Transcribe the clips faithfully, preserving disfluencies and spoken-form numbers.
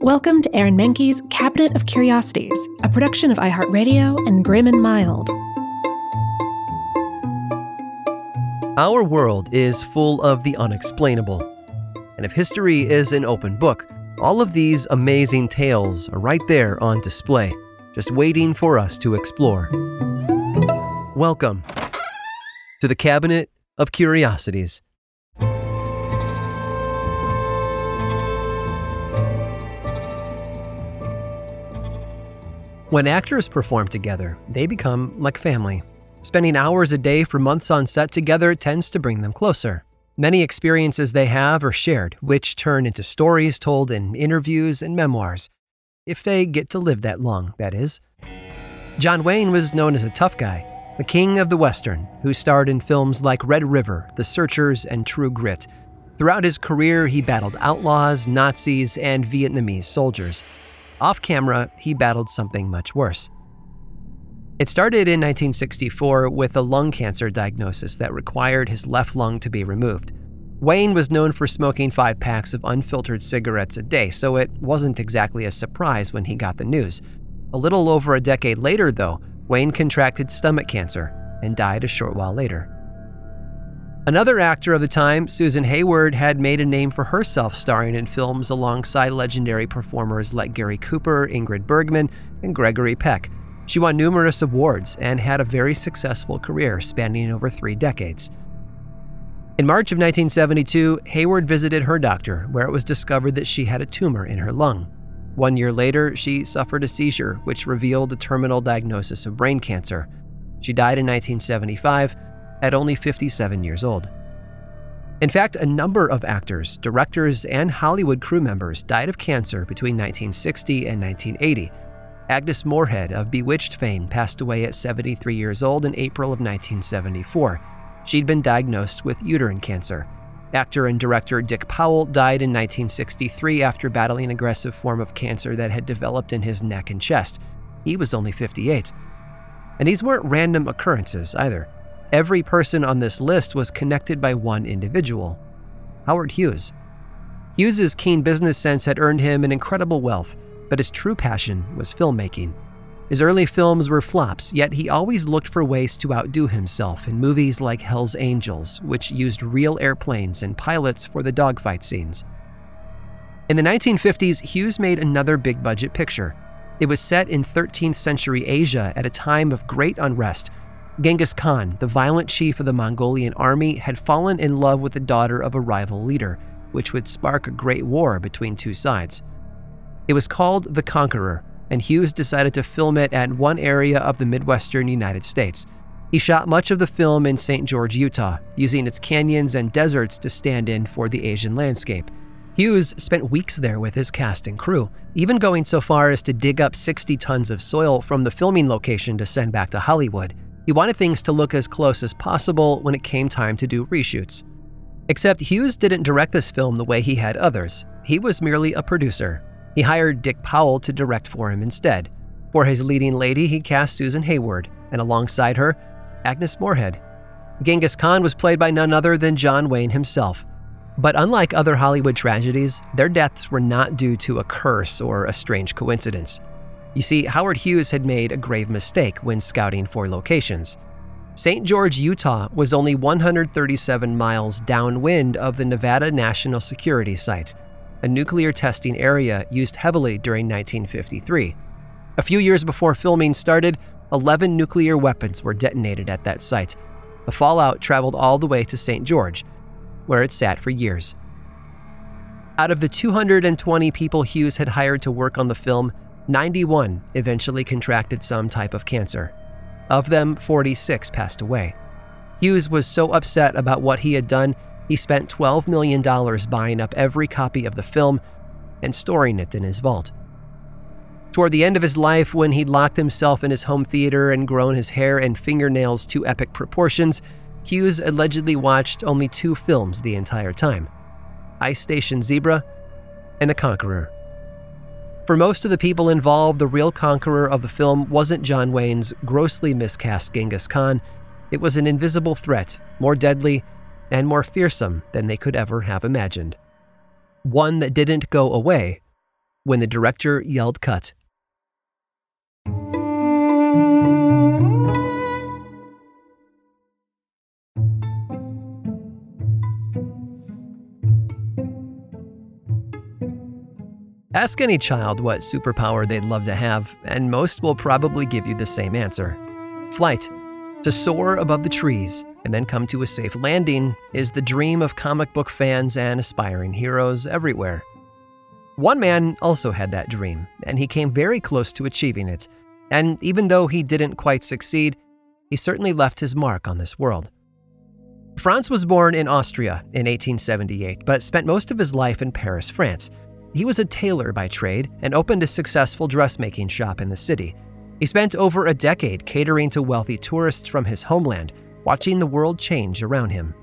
Welcome to Aaron Mahnke's Cabinet of Curiosities, a production of iHeartRadio and Grim and Mild. Our world is full of the unexplainable. And if history is an open book, all of these amazing tales are right there on display, just waiting for us to explore. Welcome to the Cabinet of Curiosities. When actors perform together, they become like family. Spending hours a day for months on set together tends to bring them closer. Many experiences they have are shared, which turn into stories told in interviews and memoirs. If they get to live that long, that is. John Wayne was known as a tough guy, the king of the Western, who starred in films like Red River, The Searchers, and True Grit. Throughout his career, he battled outlaws, Nazis, and Vietnamese soldiers. Off-camera, he battled something much worse. It started in nineteen sixty-four with a lung cancer diagnosis that required his left lung to be removed. Wayne was known for smoking five packs of unfiltered cigarettes a day, so it wasn't exactly a surprise when he got the news. A little over a decade later, though, Wayne contracted stomach cancer and died a short while later. Another actor of the time, Susan Hayward, had made a name for herself starring in films alongside legendary performers like Gary Cooper, Ingrid Bergman, and Gregory Peck. She won numerous awards and had a very successful career spanning over three decades. In March of nineteen seventy-two, Hayward visited her doctor, where it was discovered that she had a tumor in her lung. One year later, she suffered a seizure, which revealed a terminal diagnosis of brain cancer. She died in nineteen seventy-five, at only fifty-seven years old. In fact, a number of actors, directors, and Hollywood crew members died of cancer between nineteen sixty and nineteen eighty. Agnes Moorehead of Bewitched fame passed away at seventy-three years old in April of nineteen seventy-four. She'd been diagnosed with uterine cancer. Actor and director Dick Powell died in nineteen sixty-three after battling an aggressive form of cancer that had developed in his neck and chest. He was only fifty-eight. And these weren't random occurrences either. Every person on this list was connected by one individual, Howard Hughes. Hughes's keen business sense had earned him an incredible wealth, but his true passion was filmmaking. His early films were flops, yet he always looked for ways to outdo himself in movies like Hell's Angels, which used real airplanes and pilots for the dogfight scenes. In the nineteen fifties, Hughes made another big-budget picture. It was set in thirteenth century Asia at a time of great unrest. Genghis Khan, the violent chief of the Mongolian army, had fallen in love with the daughter of a rival leader, which would spark a great war between two sides. It was called The Conqueror, and Hughes decided to film it at one area of the Midwestern United States. He shot much of the film in Saint George, Utah, using its canyons and deserts to stand in for the Asian landscape. Hughes spent weeks there with his cast and crew, even going so far as to dig up sixty tons of soil from the filming location to send back to Hollywood. He wanted things to look as close as possible when it came time to do reshoots. Except Hughes didn't direct this film the way he had others. He was merely a producer. He hired Dick Powell to direct for him instead. For his leading lady, he cast Susan Hayward, and alongside her, Agnes Moorehead. Genghis Khan was played by none other than John Wayne himself. But unlike other Hollywood tragedies, their deaths were not due to a curse or a strange coincidence. You see, Howard Hughes had made a grave mistake when scouting for locations. Saint George, Utah was only one hundred thirty-seven miles downwind of the Nevada National Security Site, a nuclear testing area used heavily during nineteen fifty-three. A few years before filming started, eleven nuclear weapons were detonated at that site. The fallout traveled all the way to Saint George, where it sat for years. Out of the two hundred twenty people Hughes had hired to work on the film, ninety-one eventually contracted some type of cancer. Of them, forty-six passed away. Hughes was so upset about what he had done, he spent twelve million dollars buying up every copy of the film and storing it in his vault. Toward the end of his life, when he'd locked himself in his home theater and grown his hair and fingernails to epic proportions, Hughes allegedly watched only two films the entire time: Ice Station Zebra and The Conqueror. For most of the people involved, the real conqueror of the film wasn't John Wayne's grossly miscast Genghis Khan. It was an invisible threat, more deadly and more fearsome than they could ever have imagined. One that didn't go away when the director yelled cut. Ask any child what superpower they'd love to have, and most will probably give you the same answer. Flight. To soar above the trees and then come to a safe landing is the dream of comic book fans and aspiring heroes everywhere. One man also had that dream, and he came very close to achieving it. And even though he didn't quite succeed, he certainly left his mark on this world. Franz was born in Austria in eighteen seventy-eight, but spent most of his life in Paris, France. He was a tailor by trade and opened a successful dressmaking shop in the city. He spent over a decade catering to wealthy tourists from his homeland, watching the world change around him.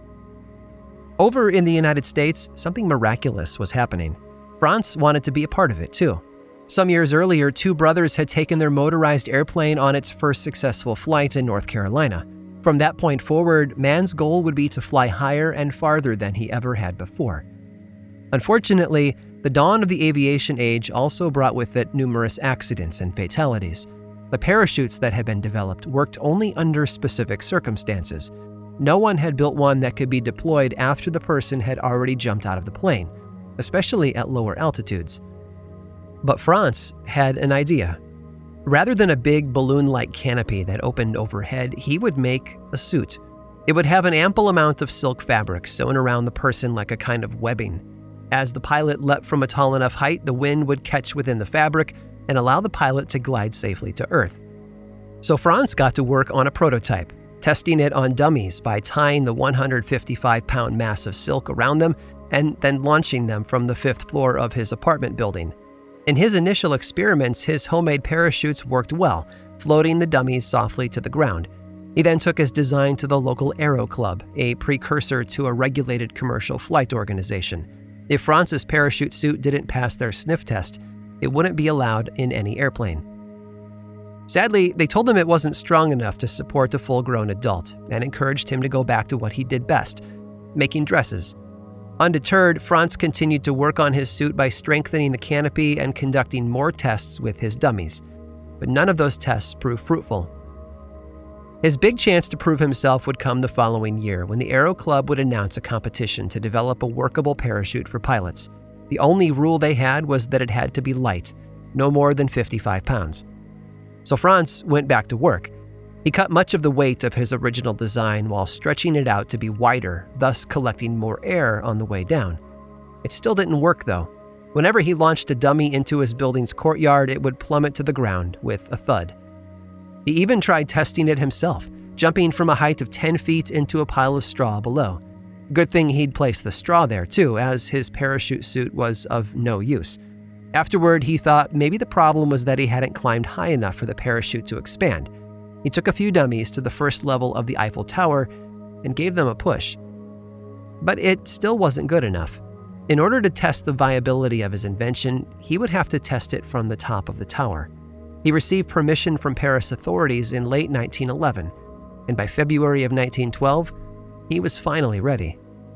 Over in the United States, something miraculous was happening. Franz wanted to be a part of it too. Some years earlier, two brothers had taken their motorized airplane on its first successful flight in North Carolina. From that point forward, man's goal would be to fly higher and farther than he ever had before. Unfortunately, the dawn of the aviation age also brought with it numerous accidents and fatalities. The parachutes that had been developed worked only under specific circumstances. No one had built one that could be deployed after the person had already jumped out of the plane, especially at lower altitudes. But Franz had an idea. Rather than a big balloon-like canopy that opened overhead, he would make a suit. It would have an ample amount of silk fabric sewn around the person like a kind of webbing. As the pilot leapt from a tall enough height, the wind would catch within the fabric and allow the pilot to glide safely to Earth. So Franz got to work on a prototype, testing it on dummies by tying the one hundred fifty-five pound mass of silk around them and then launching them from the fifth floor of his apartment building. In his initial experiments, his homemade parachutes worked well, floating the dummies softly to the ground. He then took his design to the local Aero Club, a precursor to a regulated commercial flight organization. If Franz's parachute suit didn't pass their sniff test, it wouldn't be allowed in any airplane. Sadly, they told him it wasn't strong enough to support a full-grown adult and encouraged him to go back to what he did best, making dresses. Undeterred, Franz continued to work on his suit by strengthening the canopy and conducting more tests with his dummies, but none of those tests proved fruitful. His big chance to prove himself would come the following year when the Aero Club would announce a competition to develop a workable parachute for pilots. The only rule they had was that it had to be light, no more than fifty-five pounds. So Franz went back to work. He cut much of the weight of his original design while stretching it out to be wider, thus collecting more air on the way down. It still didn't work though. Whenever he launched a dummy into his building's courtyard, it would plummet to the ground with a thud. He even tried testing it himself, jumping from a height of ten feet into a pile of straw below. Good thing he'd placed the straw there too, as his parachute suit was of no use. Afterward, he thought maybe the problem was that he hadn't climbed high enough for the parachute to expand. He took a few dummies to the first level of the Eiffel Tower and gave them a push. But it still wasn't good enough. In order to test the viability of his invention, he would have to test it from the top of the tower. He received permission from Paris authorities in late nineteen eleven, and by February of nineteen twelve, he was finally ready.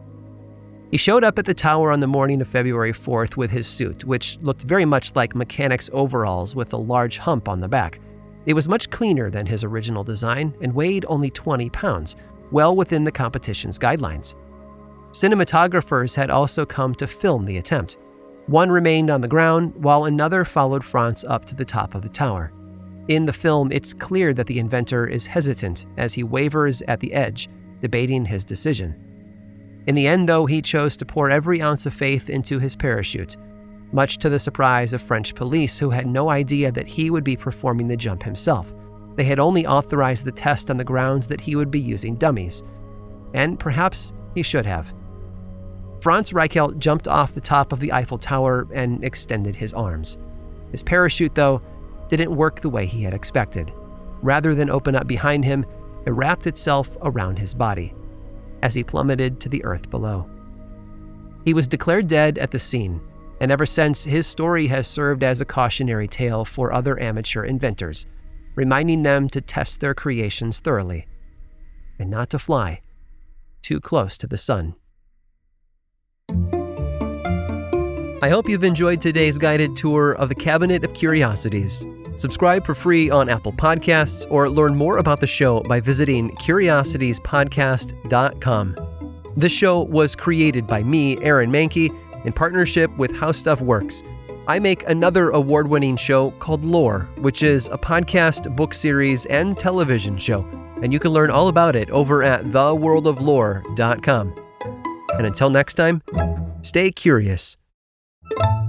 He showed up at the tower on the morning of February fourth with his suit, which looked very much like mechanic's overalls with a large hump on the back. It was much cleaner than his original design and weighed only twenty pounds, well within the competition's guidelines. Cinematographers had also come to film the attempt. One remained on the ground, while another followed Franz up to the top of the tower. In the film, it's clear that the inventor is hesitant as he wavers at the edge, debating his decision. In the end, though, he chose to pour every ounce of faith into his parachute, much to the surprise of French police who had no idea that he would be performing the jump himself. They had only authorized the test on the grounds that he would be using dummies. And perhaps he should have. Franz Reichelt jumped off the top of the Eiffel Tower and extended his arms. His parachute, though, didn't work the way he had expected. Rather than open up behind him, it wrapped itself around his body as he plummeted to the earth below. He was declared dead at the scene, and ever since, his story has served as a cautionary tale for other amateur inventors, reminding them to test their creations thoroughly and not to fly too close to the sun. I hope you've enjoyed today's guided tour of the Cabinet of Curiosities. Subscribe for free on Apple Podcasts or learn more about the show by visiting curiosities podcast dot com. This show was created by me, Aaron Mahnke, in partnership with How Stuff Works. I make another award-winning show called Lore, which is a podcast, book series, and television show, and you can learn all about it over at the world of lore dot com. And until next time, stay curious.